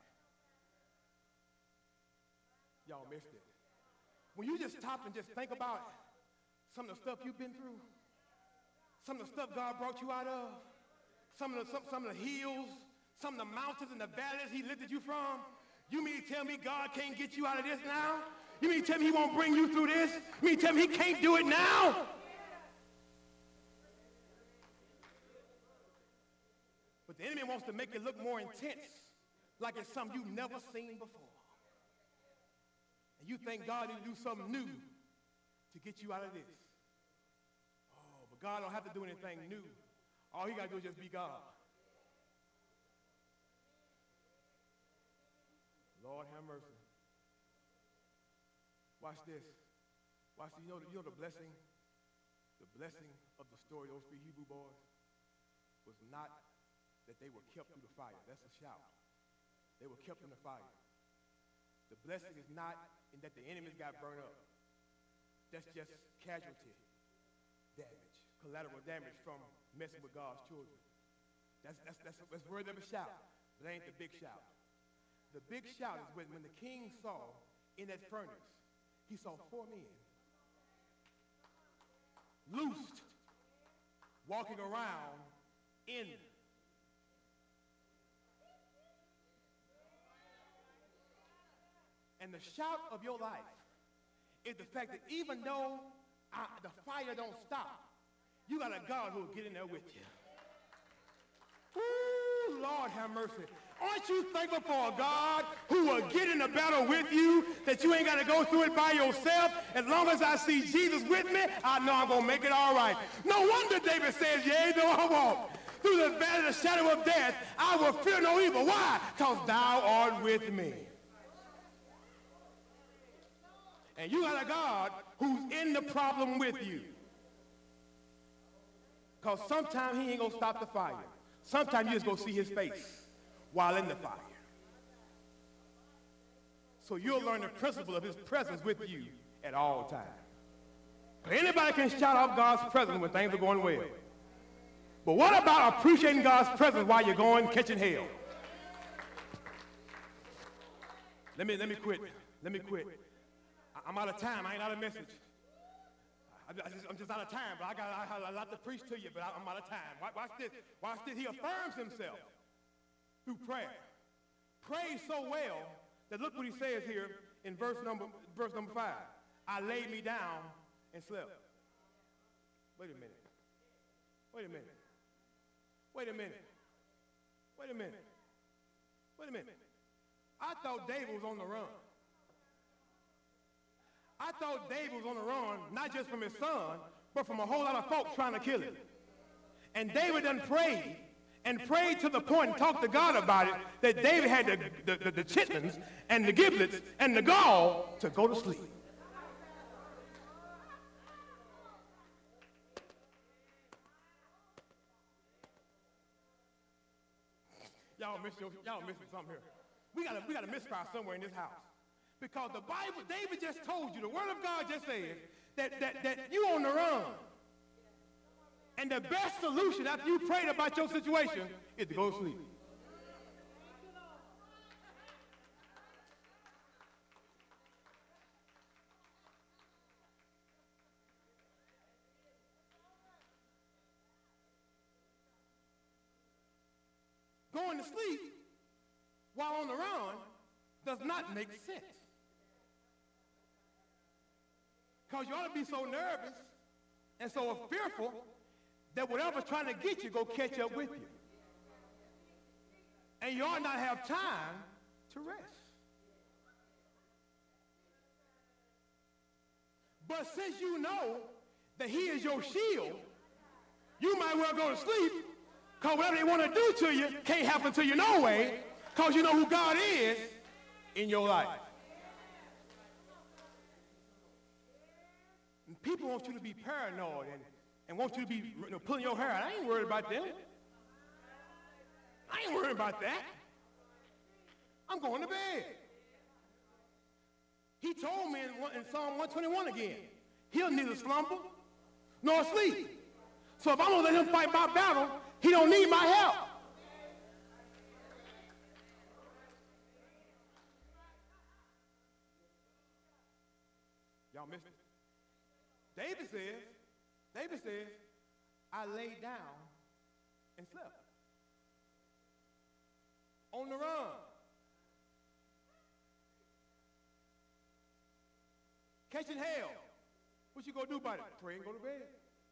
Y'all missed it. When you just stop and just think about some of the stuff you've been through, some of the stuff God brought you out of, some of the, some, some of the hills, some of the mountains and the valleys he lifted you from, you mean to tell me God can't get you out of this now? You mean to tell me he won't bring you through this? You mean to tell me he can't do it now? But the enemy wants to make it look more intense, like it's something you've never seen before. And you think God need to do something new to get you out of this. Oh, but God don't have to do anything new. All he got to do is just be God. Lord have mercy. Watch this. Watch this. You know, you know the blessing, the blessing of the story of those three Hebrew boys was not that they were kept through the fire. That's a shout. They were kept in the fire. The blessing is not in that the enemies got burned up. That's just casualty damage, collateral damage from messing with God's children. That's, that's, that's, that's worthy of a shout, but that ain't the big shout. The big shout is when, when the king saw in that furnace, he saw four men loosed, walking around in And the shout of your life is the fact that even though I, the fire don't stop, you got a God who will get in there with you. Ooh, Lord have mercy. Aren't you thankful for a God who will get in the battle with you, that you ain't got to go through it by yourself? As long as I see Jesus with me, I know I'm going to make it all right. No wonder David says, yea, though I walk through the valley of the shadow of death, I will fear no evil. Why? Because thou art with me. And you got a God who's in the problem with you. Because sometimes he ain't going to stop the fire. Sometimes you just go see his face while in the fire. So you'll learn the principle of his presence with you at all times. Anybody can shout out God's presence when things are going well. But what about appreciating God's presence while you're going catching hell? Let me, let me quit. Let me quit. I'm out of time. I ain't out of message. I just, I'm just out of time, but I got I have a lot to preach to you, but I'm out of time. Watch, watch this. Watch this. He affirms himself through prayer. Prays so well that look what he says here in verse number, verse number five. I laid me down and slept. Wait a minute. Wait a minute. Wait a minute. Wait a minute. Wait a minute. I thought David was on the run. I thought David was on the run, not just from his son, but from a whole lot of folks trying to kill him. And David done prayed, and prayed to the point and talked to God about it, that David had the, the, the, the chitlins and the giblets and the gall to go to sleep. Y'all missed, y'all missing something here. We got we got a misfire somewhere in this house. Because the Bible, David just told you, the word of God just says that, that, that you on the run. And the best solution after you prayed about your situation is to go to sleep. Going to sleep while on the run does not make sense. Because you ought to be so nervous and so fearful that whatever's trying to get you go catch up with you. And you ought not have time to rest. But since you know that he is your shield, you might well go to sleep, because whatever they want to do to you can't happen to you no way, because you know who God is in your life. And people want you to be paranoid and, and want you to be you know, pulling your hair out. I ain't worried about them. I ain't worried about that. I'm going to bed. He told me in, in Psalm one twenty-one again, he'll neither slumber nor sleep. So if I'm going to let him fight my battle, he don't need my help. Y'all missed it? David says, David says, I laid down and slept. On the run. Catching hell. What you gonna do about it? Pray and go to bed.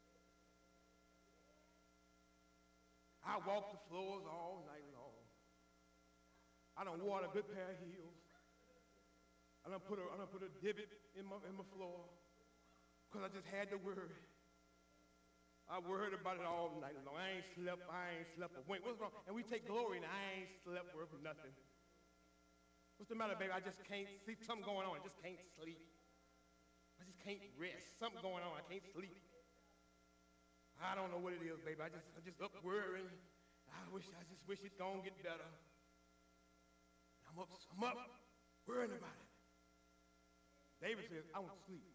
I walk the floors all night long. I done wore a good pair of heels. I done put a, I done put a divot in my, in my floor because I just had to worry. I worried about it all night long. I ain't slept, I ain't slept a wink. What's wrong? And we take glory in it. I ain't slept worth nothing. What's the matter, baby? I just can't see something going on. I just can't sleep. I just can't rest. Something going on. I can't sleep. I don't know what it is, baby. I just, I just up worrying. I wish, I just wish it's gonna get better. I'm up, I'm up, worrying about it. David says, I want to sleep.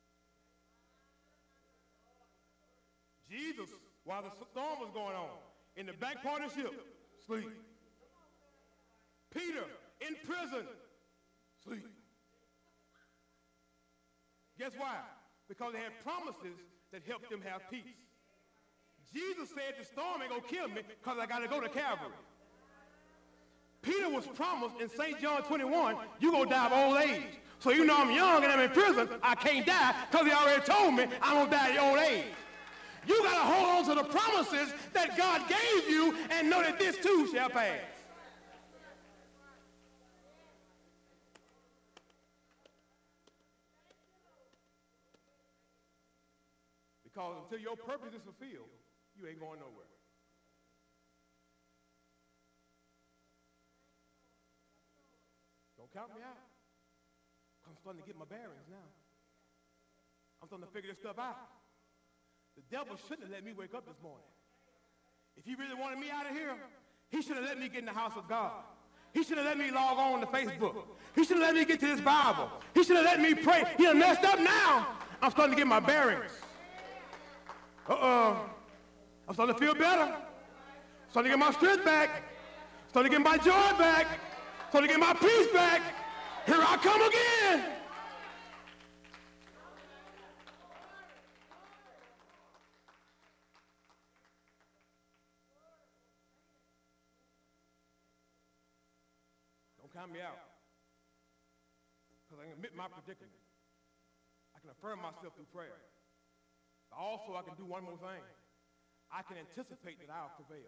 Jesus, while the storm was going on, in the back part of the ship, sleep. Peter, in prison, sleep. Guess why? Because they had promises that helped them have peace. Jesus said the storm ain't gonna kill me because I gotta go to Calvary. Peter was promised in Saint John twenty-one, you gonna die of old age. So even though I'm young and I'm in prison, I can't die because he already told me I'm gonna die of old age. You gotta hold on to the promises that God gave you and know that this too shall pass. Because until your purpose is fulfilled, you ain't going nowhere. Don't count me out. I'm starting to get my bearings now. I'm starting to figure this stuff out. The devil shouldn't have let me wake up this morning. If he really wanted me out of here, he should have let me get in the house of God. He should have let me log on to Facebook. He should have let me get to this Bible. He should have let me pray. He done messed up now. I'm starting to get my bearings. Uh-oh. I'm starting to feel better. Starting to get my strength back. Starting to get my joy back. Starting to get my peace back. Here I come again. Don't count me out. Because I can admit my predicament. I can affirm myself through prayer. Also, I can do one more thing. I can anticipate that I'll prevail.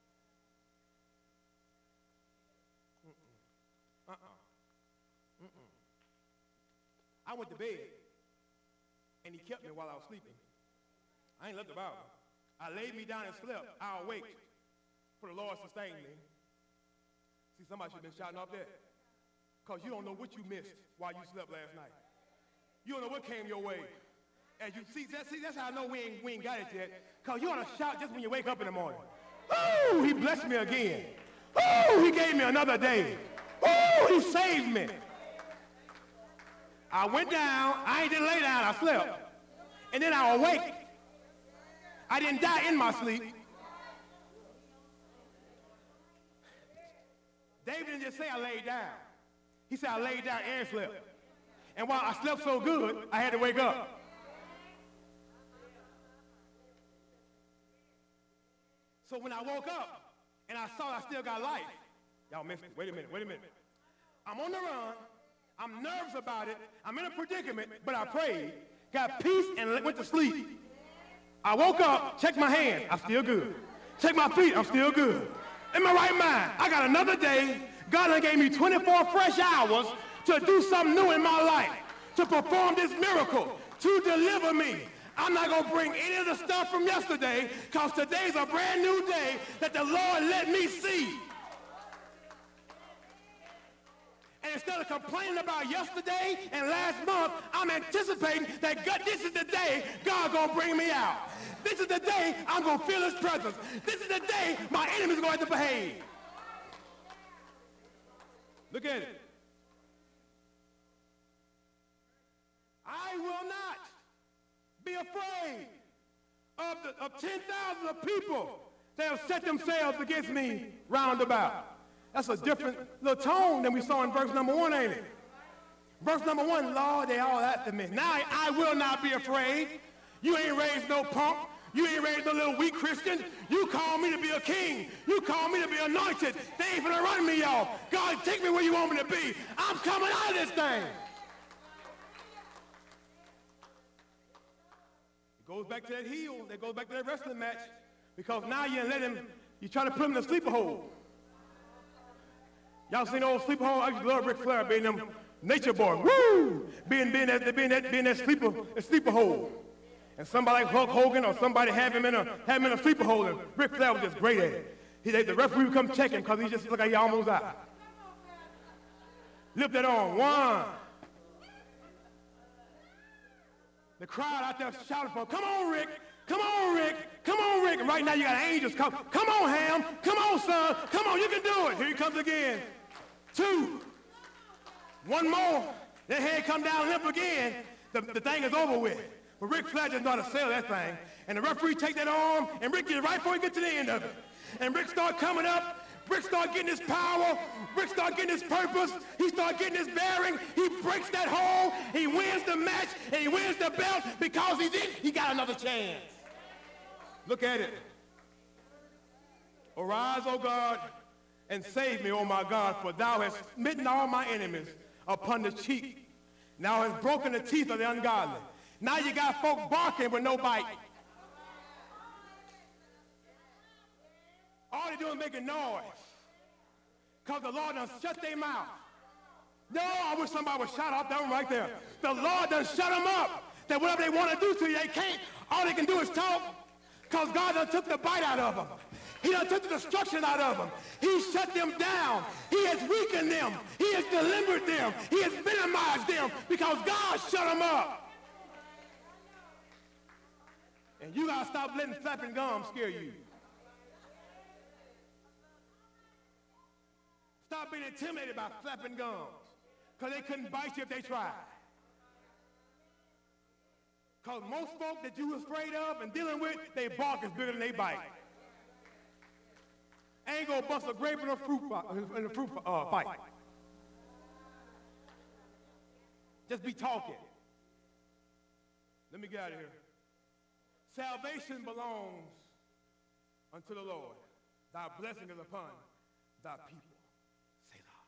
Mm-mm. Uh-uh. Mm-mm. I went to bed, and he kept me while I was sleeping. I ain't left the Bible. I laid me down and slept. I awaked, for the Lord sustained me. See, somebody should have been shouting off that. Because you don't know what you missed while you slept last night. You don't know what came your way. And you see, that, see, that's how I know we ain't, we ain't got it yet. Because you ought to shout just when you wake up in the morning. Oh, he blessed me again. Oh, he gave me another day. Oh, he saved me. I went down. I ain't didn't lay down. I slept. And then I awake. I didn't die in my sleep. David didn't just say I laid down. He said I laid down and slept. And while I slept so good, I had to wake up. So when I woke up and I saw I still got life, y'all missed it. Wait a minute, wait a minute. I'm on the run. I'm nervous about it. I'm in a predicament, but I prayed, got peace, and went to sleep. I woke up, checked my hand, I'm still good. Check my feet, I'm still good. in my right mind. I got another day. God done gave me twenty-four fresh hours to do something new in my life, to perform this miracle, to deliver me. I'm not going to bring any of the stuff from yesterday, because today's a brand new day that the Lord let me see. And instead of complaining about yesterday and last month, I'm anticipating that God, this is the day God gonna bring me out. This is the day I'm gonna feel his presence. This is the day my enemies are going to behave. Look at it. I will not be afraid of, the, of ten thousand of people that have set themselves against me round about. That's a different little tone than we saw in verse number one, ain't it? Verse number one, Lord, they all after me. Now I, I will not be afraid. You ain't raised no punk. You ain't raised no little weak Christian. You call me to be a king. You call me to be anointed. They ain't gonna run me off. God, take me where you want me to be. I'm coming out of this thing. It goes back to that heel. That goes back to that wrestling match. Because now you let him, you try to put him in a sleeper hole. Y'all seen the old sleeper hole? I used to love Ric Flair being them nature boy. Woo! Being, being, that, being, that, being that sleeper, that sleeper hole. And somebody like Hulk Hogan or somebody have him in a, have him in a sleeper hole. And Ric Flair was just great at it. He, the referee would come check him because he just looked like he almost out. Lift that on. One. The crowd out there shouting for him. Come on, Rick. Come on, Rick. Come on, Rick. And right now you got angels. Come, come on, Ham. Come on, son. Come on, you can do it. Here he comes again. Two. One more. That head come down limp again. The, the thing is over with. But Ric Flair just know how to sell that thing. And the referee take that arm, and Rick get it right before he get to the end of it. And Rick start coming up. Rick start getting his power. Rick start getting his purpose. He start getting his bearing. He breaks that hole. He wins the match, and he wins the belt because he did. He got another chance. Look at it. Arise, O God, and save me, O my God, for thou hast smitten all my enemies upon the cheek. Thou hast broken the teeth of the ungodly. Now you got folk barking with no bite. All they doing is making noise because the Lord done shut their mouth. No, I wish somebody would shout out that one right there. The Lord done shut them up. That whatever they want to do to you, they can't. All they can do is talk because God done took the bite out of them. He done took the destruction out of them. He shut them down. He has weakened them. He has delivered them. He has minimized them because God shut them up. And you got to stop letting flapping gums scare you. Stop being intimidated by flapping gums because they couldn't bite you if they tried. Because most folk that you was afraid of and dealing with, they bark is bigger than they bite. Ain't gonna bust a grape in a fruit, in a fruit uh, fight. Just be talking. Let me get out of here. Salvation belongs unto the Lord. Thy blessing is upon thy people. Selah.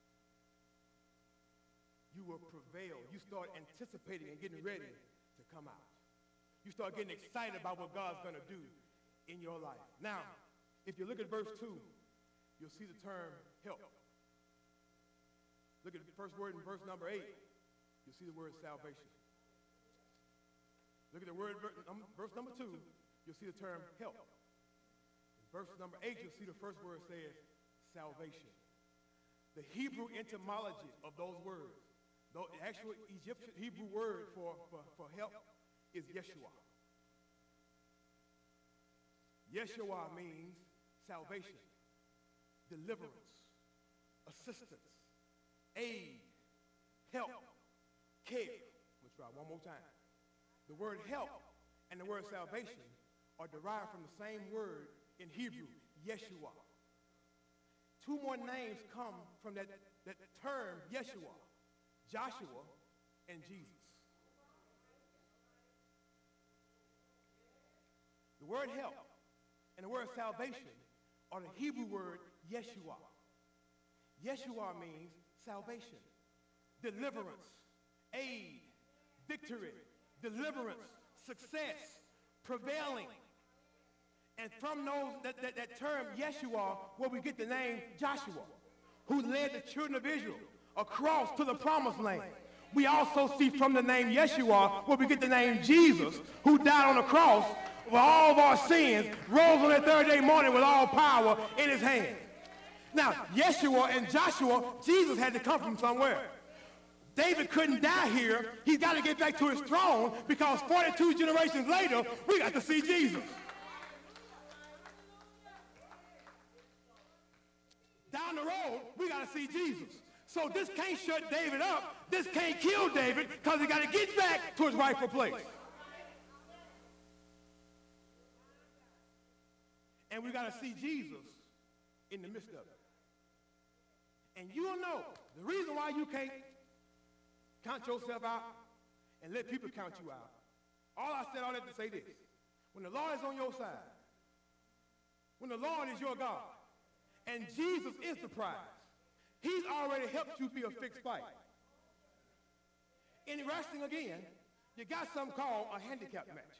You will prevail. You start anticipating and getting ready to come out. You start getting excited about what God's going to do in your life. Now, if you look at verse two, you'll see the term help. Look at the first word in verse number eight. You'll see the word salvation. Look at the word, verse number two, you'll see the term help. In verse number eight, you'll see the first word says salvation. The Hebrew etymology of those words, the actual Egyptian Hebrew word for, for, for help is Yeshua. Yeshua means salvation, deliverance, assistance, aid, help, care. Let's try one more time. The word help and the word salvation are derived from the same word in Hebrew, Yeshua. Two more names come from that, that term, Yeshua, Joshua and Jesus. The word help and the word salvation are the Hebrew word Yeshua. Yeshua means salvation, deliverance, aid, victory, deliverance, success, prevailing. And from those, that, that, that term, Yeshua, where we get the name Joshua, who led the children of Israel across to the promised land. We also see from the name Yeshua, where we get the name Jesus, who died on the cross for all of our sins, rose on that third day morning with all power in his hand. Now, Yeshua and Joshua, Jesus had to come from somewhere. David couldn't die here. He's got to get back to his throne because forty-two generations later, we got to see Jesus. Down the road, we got to see Jesus. So this can't shut David up. This can't kill David because he got to get back to his rightful place. And we got to see Jesus in the midst of it. And you'll know the reason why you can't count yourself out and let people count you out. All I said all that to say this. When the Lord is on your side, when the Lord is your God, and Jesus is the prize, he's already helped you be a fixed fight. In wrestling again, you got something called a handicap match.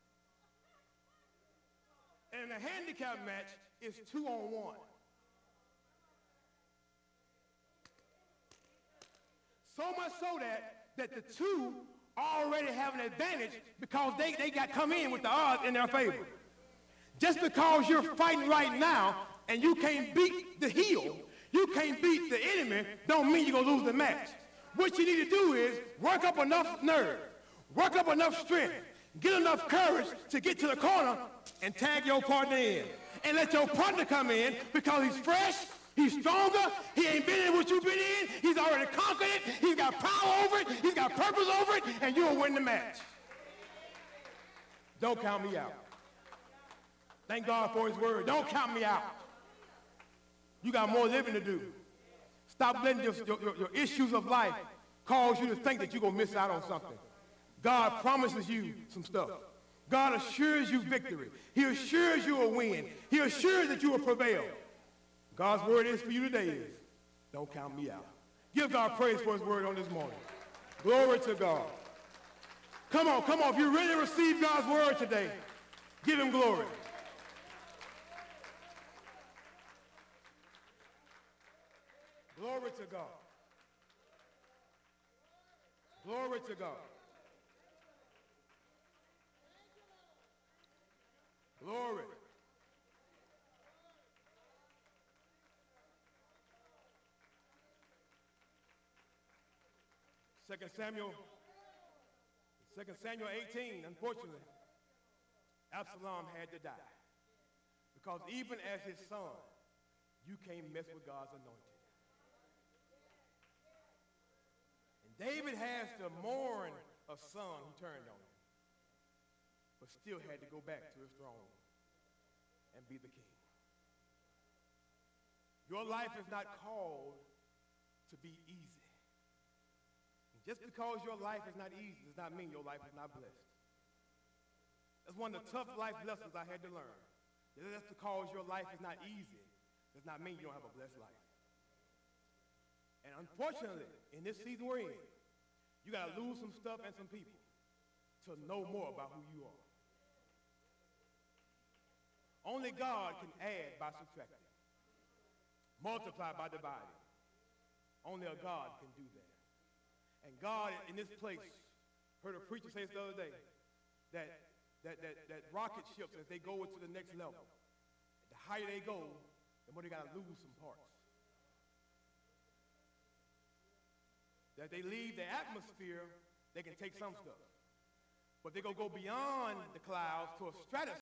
And a handicap match is two on one. So much so that, that the two already have an advantage because they, they got come in with the odds in their favor. Just because you're fighting right now and you can't beat the heel, you can't beat the enemy, don't mean you're going to lose the match. What you need to do is work up enough nerve, work up enough strength, get enough courage to get to the corner and tag your partner in. And let your partner come in because he's fresh, he's stronger, he ain't been in what you've been in, he's already conquered it, he's got power over it, he's got purpose over it, and you'll win the match. Don't count me out. Thank God for his word. Don't count me out. You got more living to do. Stop letting your, your, your issues of life cause you to think that you're going to miss out on something. God promises you some stuff. God assures you victory. He assures you a win. He assures that you will prevail. God's word is for you today is, don't count me out. Give God praise for his word on this morning. Glory to God. Come on, come on. If you really receive God's word today, give him glory. Glory to God. Glory to God. Glory. Second Samuel, Second Samuel eighteen, unfortunately, Absalom had to die. Because even as his son, you can't mess with God's anointed. David has to mourn a son who turned on him, but still had to go back to his throne and be the king. Your life is not called to be easy. And just because your life is not easy does not mean your life is not blessed. That's one of the tough life lessons I had to learn. Just because your life is not easy does not mean you don't have a blessed life. And unfortunately, in this season we're in, you got to lose some stuff and some people to know more about who you are. Only God can add by subtracting, multiply by dividing. Only a God can do that. And God in this place, heard a preacher say this the other day, that, that, that, that rocket ships, as they go into the next level, the higher they go, the more they got to lose some parts. That they leave the atmosphere, they can take some stuff. But they're going to go beyond the clouds to a stratosphere.